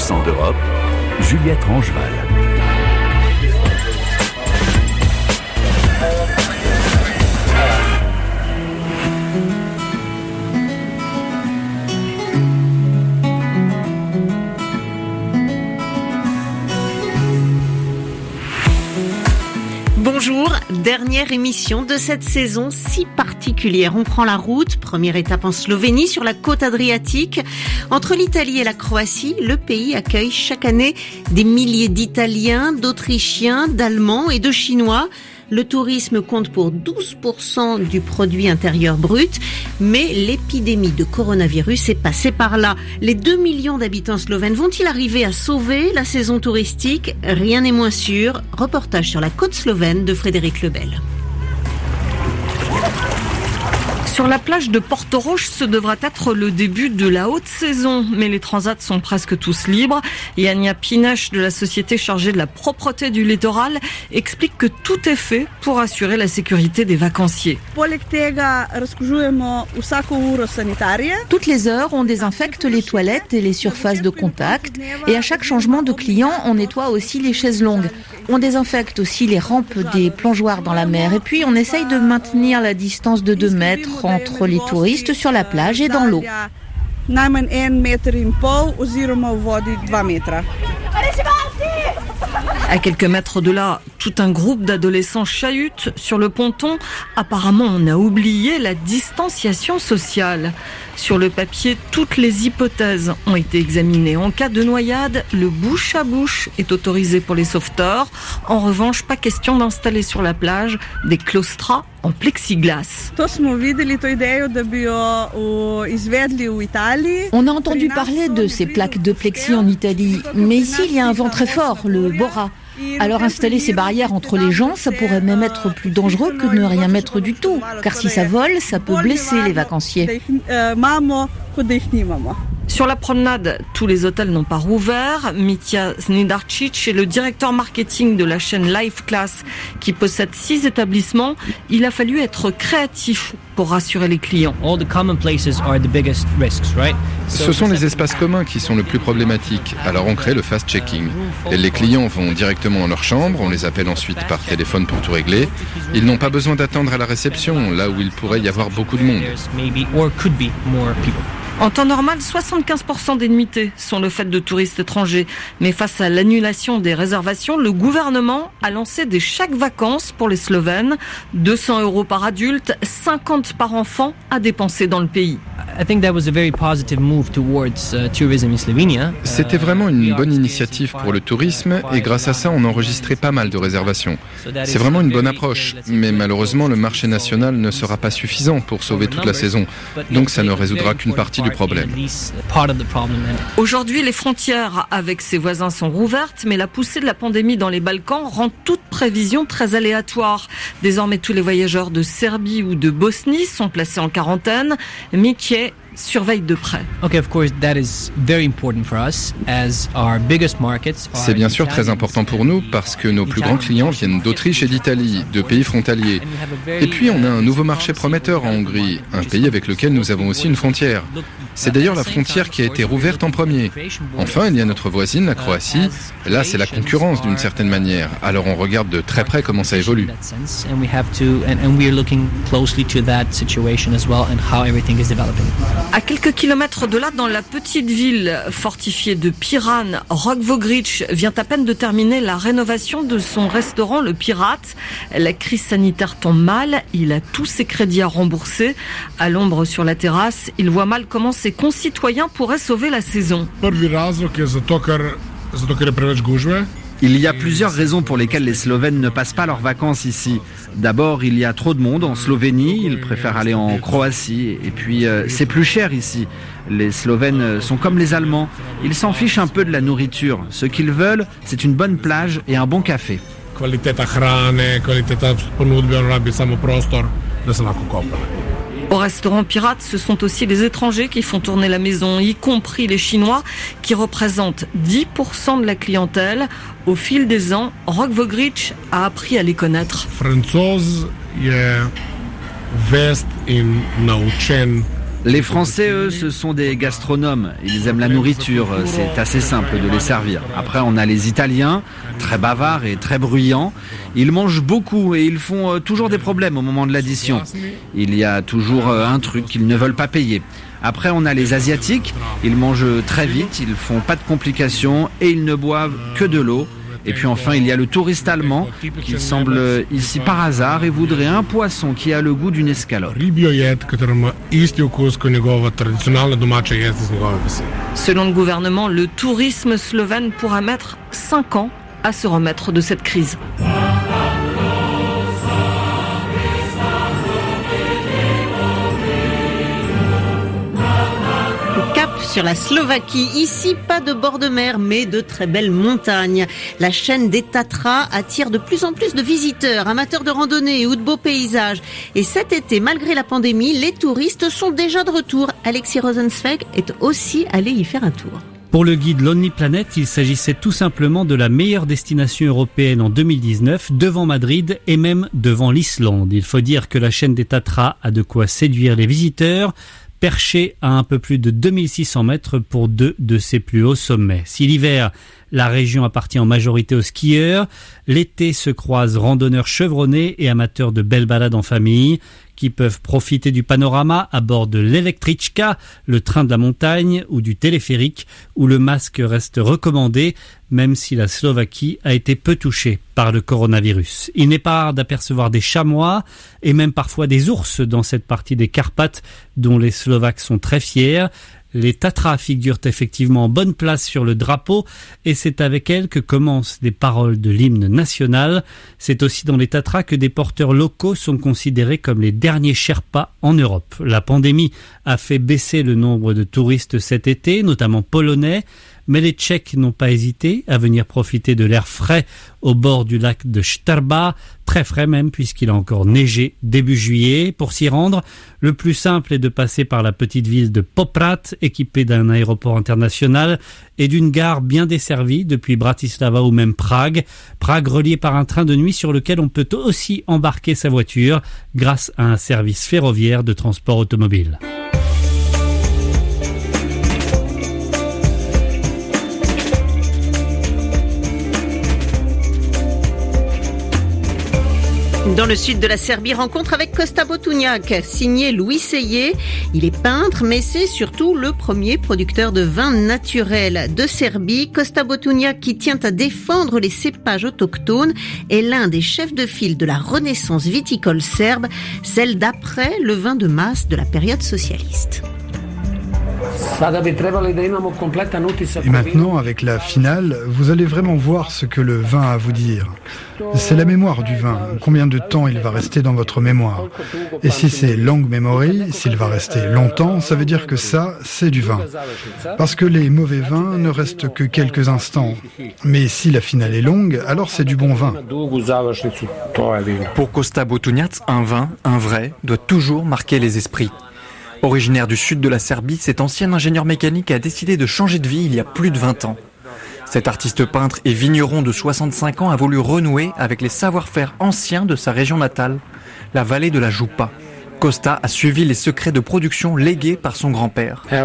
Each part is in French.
100% d'Europe, Juliette Rangeval. Bonjour, dernière émission de cette saison si particulière. On prend la route, première étape en Slovénie sur la côte adriatique. Entre l'Italie et la Croatie, le pays accueille chaque année des milliers d'Italiens, d'Autrichiens, d'Allemands et de Chinois. Le tourisme compte pour 12% du produit intérieur brut, mais l'épidémie de coronavirus est passée par là. Les 2 millions d'habitants slovènes vont-ils arriver à sauver la saison touristique ? Rien n'est moins sûr. Reportage sur la côte slovène de Frédéric Lebel. Sur la plage de Porto Roche, ce devra être le début de la haute saison. Mais les transats sont presque tous libres. Et Ania Pinache de la société chargée de la propreté du littoral explique que tout est fait pour assurer la sécurité des vacanciers. Toutes les heures, on désinfecte les toilettes et les surfaces de contact. Et à chaque changement de client, on nettoie aussi les chaises longues. On désinfecte aussi les rampes des plongeoires dans la mer. Et puis, on essaye de maintenir la distance de 2 mètres entre les touristes sur la plage et dans l'eau. À quelques mètres de là, tout un groupe d'adolescents chahute sur le ponton. Apparemment, on a oublié la distanciation sociale. Sur le papier, toutes les hypothèses ont été examinées. En cas de noyade, le bouche à bouche est autorisé pour les sauveteurs. En revanche, pas question d'installer sur la plage des claustras en plexiglas. On a entendu parler de ces plaques de plexi en Italie, mais ici il y a un vent très fort, le Bora. Alors installer ces barrières entre les gens, ça pourrait même être plus dangereux que de ne rien mettre du tout, car si ça vole, ça peut blesser les vacanciers. Sur la promenade, tous les hôtels n'ont pas rouvert. Mitja Snidarčić est le directeur marketing de la chaîne Life Class qui possède 6 établissements. Il a fallu être créatif pour rassurer les clients. Ce sont les espaces communs qui sont le plus problématiques. Alors on crée le fast checking. Et les clients vont directement dans leur chambre, on les appelle ensuite par téléphone pour tout régler. Ils n'ont pas besoin d'attendre à la réception, là où il pourrait y avoir beaucoup de monde. En temps normal, 75% des nuitées sont le fait de touristes étrangers. Mais face à l'annulation des réservations, le gouvernement a lancé des chèques vacances pour les Slovènes. 200 € par adulte, 50 par enfant à dépenser dans le pays. C'était vraiment une bonne initiative pour le tourisme et grâce à ça, on a enregistré pas mal de réservations. C'est vraiment une bonne approche, mais malheureusement, le marché national ne sera pas suffisant pour sauver toute la saison. Donc ça ne résoudra qu'une partie du problème. Aujourd'hui, les frontières avec ses voisins sont rouvertes, mais la poussée de la pandémie dans les Balkans rend toute prévision très aléatoire. Désormais, tous les voyageurs de Serbie ou de Bosnie sont placés en quarantaine. Mickey surveille de près. C'est bien sûr très important pour nous parce que nos plus grands clients viennent d'Autriche et d'Italie, deux pays frontaliers. Et puis on a un nouveau marché prometteur en Hongrie, un pays avec lequel nous avons aussi une frontière. C'est d'ailleurs la frontière qui a été rouverte en premier. Enfin, il y a notre voisine, la Croatie. Là, c'est la concurrence d'une certaine manière. Alors on regarde de très près comment ça évolue. À quelques kilomètres de là, dans la petite ville fortifiée de Piran, Rok Vogrič vient à peine de terminer la rénovation de son restaurant Le Pirate. La crise sanitaire tombe mal, il a tous ses crédits à rembourser. À l'ombre sur la terrasse, il voit mal comment ses concitoyens pourraient sauver la saison. Il y a plusieurs raisons pour lesquelles les Slovènes ne passent pas leurs vacances ici. D'abord, il y a trop de monde en Slovénie, ils préfèrent aller en Croatie. Et puis, c'est plus cher ici. Les Slovènes sont comme les Allemands. Ils s'en fichent un peu de la nourriture. Ce qu'ils veulent, c'est une bonne plage et un bon café. Au restaurant Pirate, ce sont aussi les étrangers qui font tourner la maison, y compris les Chinois, qui représentent 10% de la clientèle. Au fil des ans, Rok Vogrič a appris à les connaître. Les Français, eux, ce sont des gastronomes. Ils aiment la nourriture, c'est assez simple de les servir. Après, on a les Italiens, très bavards et très bruyants. Ils mangent beaucoup et ils font toujours des problèmes au moment de l'addition. Il y a toujours un truc qu'ils ne veulent pas payer. Après, on a les Asiatiques. Ils mangent très vite, ils font pas de complications et ils ne boivent que de l'eau. Et puis enfin, il y a le touriste allemand qui semble ici par hasard et voudrait un poisson qui a le goût d'une escalope. Selon le gouvernement, le tourisme slovène pourra mettre 5 ans à se remettre de cette crise. Sur la Slovaquie, ici pas de bord de mer mais de très belles montagnes. La chaîne des Tatras attire de plus en plus de visiteurs, amateurs de randonnée ou de beaux paysages. Et cet été, malgré la pandémie, les touristes sont déjà de retour. Alexis Rosenzweig est aussi allé y faire un tour. Pour le guide Lonely Planet, il s'agissait tout simplement de la meilleure destination européenne en 2019, devant Madrid et même devant l'Islande. Il faut dire que la chaîne des Tatras a de quoi séduire les visiteurs, perché à un peu plus de 2600 mètres pour 2 de ses plus hauts sommets. Si l'hiver, la région appartient en majorité aux skieurs, l'été se croisent randonneurs chevronnés et amateurs de belles balades en famille qui peuvent profiter du panorama à bord de l'Električka, le train de la montagne ou du téléphérique où le masque reste recommandé même si la Slovaquie a été peu touchée par le coronavirus. Il n'est pas rare d'apercevoir des chamois et même parfois des ours dans cette partie des Carpates dont les Slovaques sont très fiers. Les Tatras figurent effectivement en bonne place sur le drapeau et c'est avec elles que commencent les paroles de l'hymne national. C'est aussi dans les Tatras que des porteurs locaux sont considérés comme les derniers Sherpas en Europe. La pandémie a fait baisser le nombre de touristes cet été, notamment polonais, mais les Tchèques n'ont pas hésité à venir profiter de l'air frais au bord du lac de Štrba, très frais même puisqu'il a encore neigé début juillet. Pour s'y rendre, le plus simple est de passer par la petite ville de Poprad, équipée d'un aéroport international et d'une gare bien desservie depuis Bratislava ou même Prague. Prague reliée par un train de nuit sur lequel on peut aussi embarquer sa voiture grâce à un service ferroviaire de transport automobile. Dans le sud de la Serbie, rencontre avec Kosta Botunjak, signé Louis Seyé. Il est peintre, mais c'est surtout le premier producteur de vin naturel de Serbie. Kosta Botunjak, qui tient à défendre les cépages autochtones, est l'un des chefs de file de la renaissance viticole serbe, celle d'après le vin de masse de la période socialiste. Et maintenant, avec la finale, vous allez vraiment voir ce que le vin a à vous dire. C'est la mémoire du vin, combien de temps il va rester dans votre mémoire. Et si c'est long memory, s'il va rester longtemps, ça veut dire que ça, c'est du vin. Parce que les mauvais vins ne restent que quelques instants. Mais si la finale est longue, alors c'est du bon vin. Pour Kosta Botunjak, un vin, un vrai, doit toujours marquer les esprits. Originaire du sud de la Serbie, cet ancien ingénieur mécanique a décidé de changer de vie il y a plus de 20 ans. Cet artiste peintre et vigneron de 65 ans a voulu renouer avec les savoir-faire anciens de sa région natale, la vallée de la Jupa. Kosta a suivi les secrets de production légués par son grand-père. Et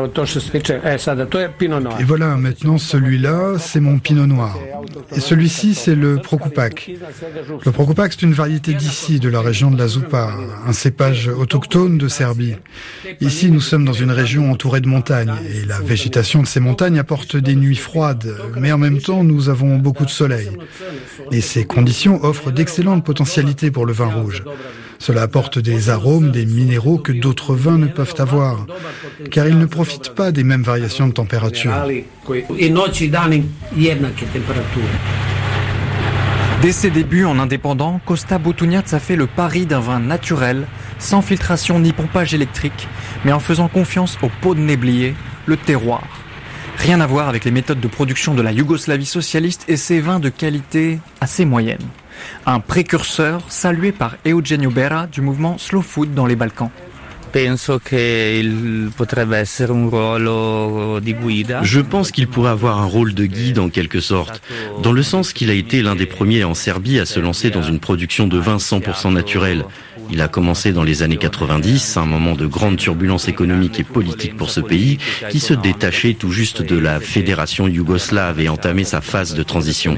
voilà, maintenant celui-là, c'est mon pinot noir. Et celui-ci, c'est le Prokupac. Le Prokupac, c'est une variété d'ici, de la région de la Župa, un cépage autochtone de Serbie. Ici, nous sommes dans une région entourée de montagnes, et la végétation de ces montagnes apporte des nuits froides, mais en même temps, nous avons beaucoup de soleil. Et ces conditions offrent d'excellentes potentialités pour le vin rouge. Cela apporte des arômes, des minéraux que d'autres vins ne peuvent avoir, car ils ne profitent pas des mêmes variations de température. Dès ses débuts en indépendant, Kosta Botunjak a fait le pari d'un vin naturel, sans filtration ni pompage électrique, mais en faisant confiance au pot de néblier, le terroir. Rien à voir avec les méthodes de production de la Yougoslavie socialiste et ses vins de qualité assez moyenne. Un précurseur salué par Eugenio Bera du mouvement Slow Food dans les Balkans. Je pense qu'il pourrait avoir un rôle de guide en quelque sorte, dans le sens qu'il a été l'un des premiers en Serbie à se lancer dans une production de vin 100% naturel. Il a commencé dans les années 90, un moment de grande turbulence économique et politique pour ce pays, qui se détachait tout juste de la fédération yougoslave et entamait sa phase de transition.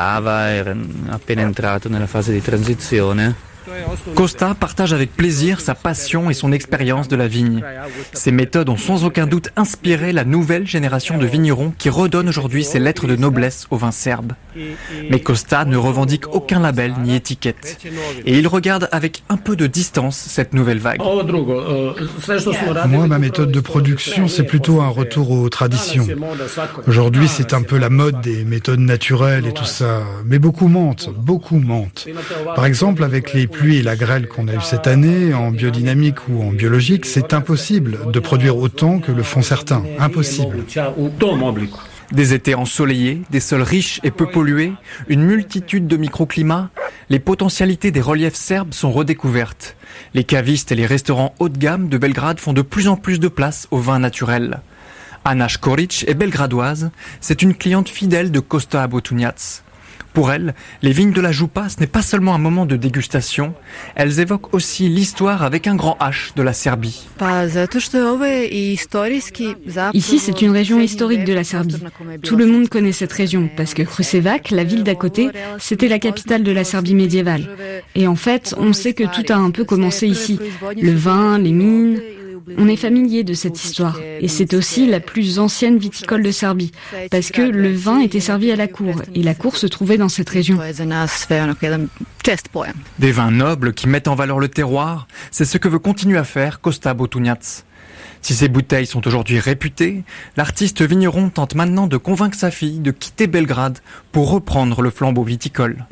Costa partage avec plaisir sa passion et son expérience de la vigne. Ses méthodes ont sans aucun doute inspiré la nouvelle génération de vignerons qui redonne aujourd'hui ses lettres de noblesse au vin serbe. Mais Costa ne revendique aucun label ni étiquette. Et il regarde avec un peu de distance cette nouvelle vague. Moi, ma méthode de production, c'est plutôt un retour aux traditions. Aujourd'hui, c'est un peu la mode des méthodes naturelles et tout ça. Mais beaucoup mentent. Par exemple, avec les pluies et la grêle qu'on a eu cette année, en biodynamique ou en biologique, c'est impossible de produire autant que le font certains. Impossible. Des étés ensoleillés, des sols riches et peu pollués, une multitude de microclimats, les potentialités des reliefs serbes sont redécouvertes. Les cavistes et les restaurants haut de gamme de Belgrade font de plus en plus de place au vin naturel. Ana Škorić est belgradoise, c'est une cliente fidèle de Kosta Botunjac. Pour elle, les vignes de la Župa, ce n'est pas seulement un moment de dégustation, elles évoquent aussi l'histoire avec un grand H de la Serbie. Ici, c'est une région historique de la Serbie. Tout le monde connaît cette région parce que Kruševac, la ville d'à côté, c'était la capitale de la Serbie médiévale. Et en fait, on sait que tout a un peu commencé ici. Le vin, les mines... On est familier de cette histoire et c'est aussi la plus ancienne viticole de Serbie parce que le vin était servi à la cour et la cour se trouvait dans cette région. Des vins nobles qui mettent en valeur le terroir, c'est ce que veut continuer à faire Kosta Botunjac. Si ces bouteilles sont aujourd'hui réputées, l'artiste vigneron tente maintenant de convaincre sa fille de quitter Belgrade pour reprendre le flambeau viticole.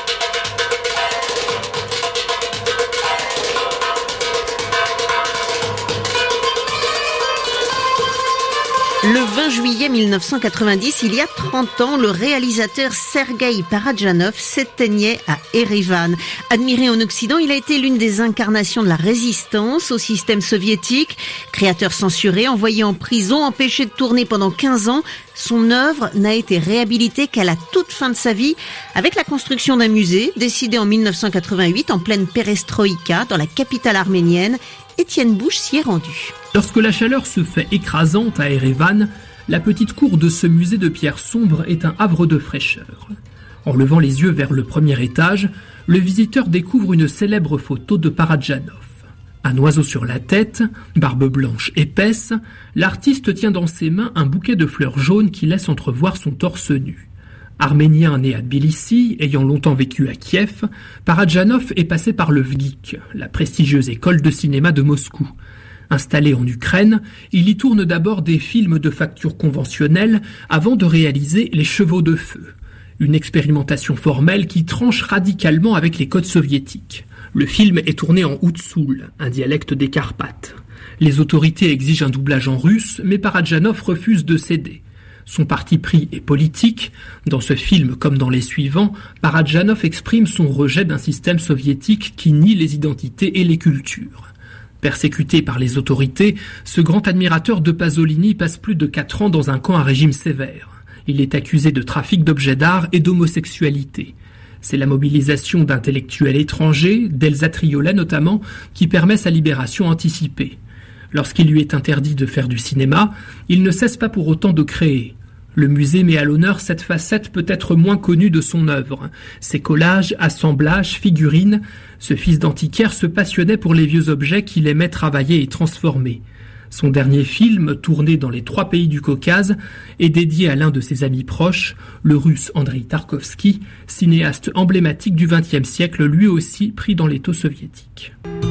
Le 20 juillet 1990, il y a 30 ans, le réalisateur Sergueï Parajanov s'éteignait à Erevan. Admiré en Occident, il a été l'une des incarnations de la résistance au système soviétique. Créateur censuré, envoyé en prison, empêché de tourner pendant 15 ans, son œuvre n'a été réhabilitée qu'à la toute fin de sa vie, avec la construction d'un musée, décidé en 1988 en pleine perestroïka dans la capitale arménienne. Étienne Bouche s'y est rendu. Lorsque la chaleur se fait écrasante à Erevan, la petite cour de ce musée de pierre sombre est un havre de fraîcheur. En levant les yeux vers le premier étage, le visiteur découvre une célèbre photo de Parajanov. Un oiseau sur la tête, barbe blanche épaisse, l'artiste tient dans ses mains un bouquet de fleurs jaunes qui laisse entrevoir son torse nu. Arménien né à Tbilissi, ayant longtemps vécu à Kiev, Parajanov est passé par le VGIK, la prestigieuse école de cinéma de Moscou. Installé en Ukraine, il y tourne d'abord des films de facture conventionnelle avant de réaliser Les Chevaux de Feu, une expérimentation formelle qui tranche radicalement avec les codes soviétiques. Le film est tourné en Outsoul, un dialecte des Carpates. Les autorités exigent un doublage en russe, mais Parajanov refuse de céder. Son parti pris est politique. Dans ce film, comme dans les suivants, Parajanov exprime son rejet d'un système soviétique qui nie les identités et les cultures. Persécuté par les autorités, ce grand admirateur de Pasolini passe plus de 4 ans dans un camp à régime sévère. Il est accusé de trafic d'objets d'art et d'homosexualité. C'est la mobilisation d'intellectuels étrangers, d'Elsa Triolet notamment, qui permet sa libération anticipée. Lorsqu'il lui est interdit de faire du cinéma, il ne cesse pas pour autant de créer. Le musée met à l'honneur cette facette peut-être moins connue de son œuvre. Ses collages, assemblages, figurines, ce fils d'antiquaire se passionnait pour les vieux objets qu'il aimait travailler et transformer. Son dernier film, tourné dans les 3 pays du Caucase, est dédié à l'un de ses amis proches, le russe Andrei Tarkovsky, cinéaste emblématique du XXe siècle, lui aussi pris dans l'étau soviétique.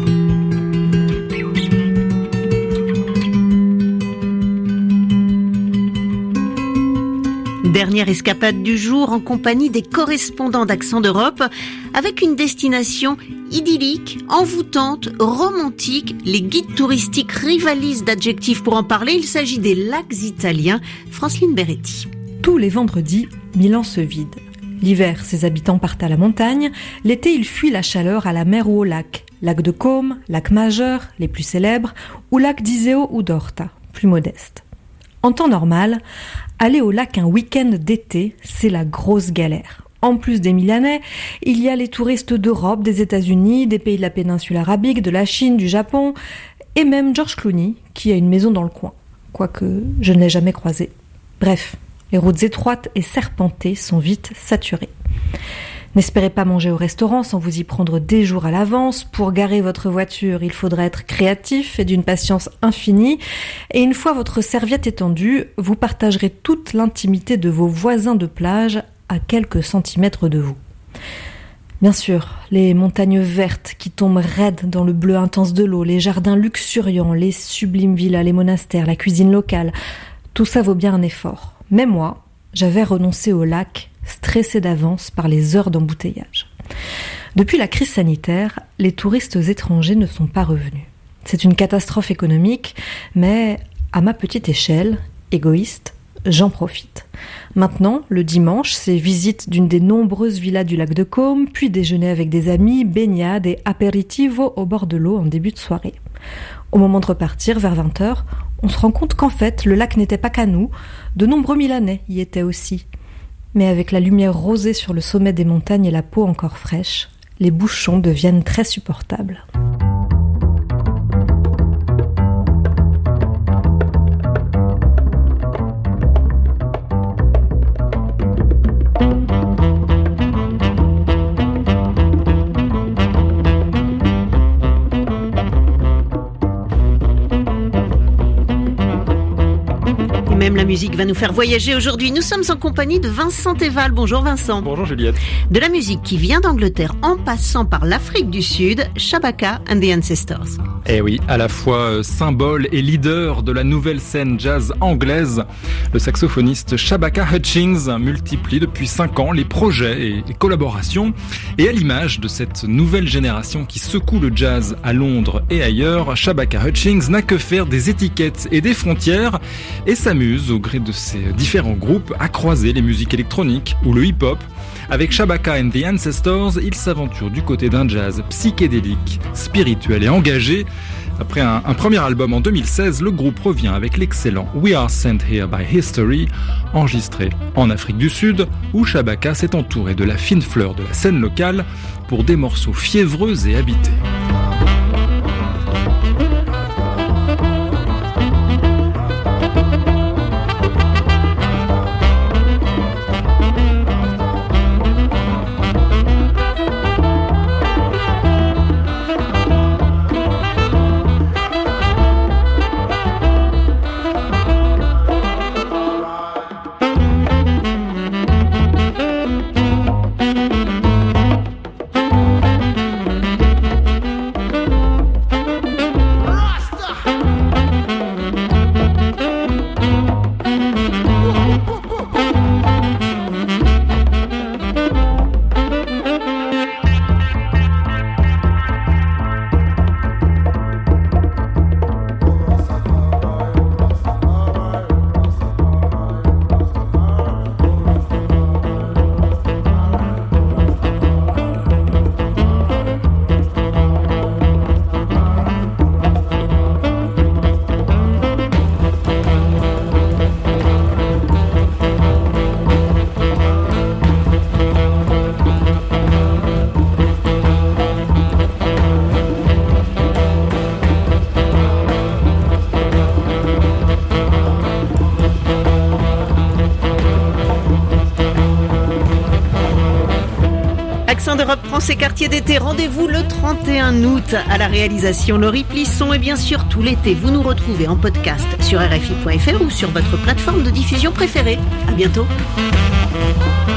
Dernière escapade du jour en compagnie des correspondants d'Accent d'Europe avec une destination idyllique, envoûtante, romantique. Les guides touristiques rivalisent d'adjectifs pour en parler. Il s'agit des lacs italiens. Franceline Beretti. Tous les vendredis, Milan se vide. L'hiver, ses habitants partent à la montagne. L'été, ils fuient la chaleur à la mer ou au lac. Lac de Côme, lac majeur, les plus célèbres, ou lac d'Iseo ou d'Orta, plus modestes. En temps normal, aller au lac un week-end d'été, c'est la grosse galère. En plus des Milanais, il y a les touristes d'Europe, des États-Unis, des pays de la péninsule arabique, de la Chine, du Japon, et même George Clooney, qui a une maison dans le coin. Quoique, je ne l'ai jamais croisé. Bref, les routes étroites et serpentées sont vite saturées. N'espérez pas manger au restaurant sans vous y prendre des jours à l'avance. Pour garer votre voiture, il faudra être créatif et d'une patience infinie. Et une fois votre serviette étendue, vous partagerez toute l'intimité de vos voisins de plage à quelques centimètres de vous. Bien sûr, les montagnes vertes qui tombent raides dans le bleu intense de l'eau, les jardins luxuriants, les sublimes villas, les monastères, la cuisine locale, tout ça vaut bien un effort. Mais moi, j'avais renoncé au lac, stressé d'avance par les heures d'embouteillage. Depuis la crise sanitaire, les touristes étrangers ne sont pas revenus. C'est une catastrophe économique, mais à ma petite échelle, égoïste, j'en profite. Maintenant, le dimanche, c'est visite d'une des nombreuses villas du lac de Côme, puis déjeuner avec des amis, baignade et apéritivo au bord de l'eau en début de soirée. Au moment de repartir, vers 20h, on se rend compte qu'en fait, le lac n'était pas qu'à nous, de nombreux Milanais y étaient aussi. Mais avec la lumière rosée sur le sommet des montagnes et la peau encore fraîche, les bouchons deviennent très supportables. Même la musique va nous faire voyager aujourd'hui. Nous sommes en compagnie de Vincent Teval. Bonjour Vincent. Bonjour Juliette. De la musique qui vient d'Angleterre en passant par l'Afrique du Sud, Shabaka and the Ancestors. Eh oui, à la fois symbole et leader de la nouvelle scène jazz anglaise, le saxophoniste Shabaka Hutchings multiplie depuis 5 ans les projets et les collaborations. Et à l'image de cette nouvelle génération qui secoue le jazz à Londres et ailleurs, Shabaka Hutchings n'a que faire des étiquettes et des frontières et s'amuse au gré de ses différents groupes à croiser les musiques électroniques ou le hip-hop. Avec Shabaka and the Ancestors, il s'aventure du côté d'un jazz psychédélique, spirituel et engagé. Après un premier album en 2016, le groupe revient avec l'excellent We Are Sent Here by History, enregistré en Afrique du Sud, où Shabaka s'est entouré de la fine fleur de la scène locale pour des morceaux fiévreux et habités. Accent d'Europe prend ses quartiers d'été. Rendez-vous le 31 août à la réalisation Laurie Plisson. Et bien sûr, tout l'été, vous nous retrouvez en podcast sur RFI.fr ou sur votre plateforme de diffusion préférée. À bientôt.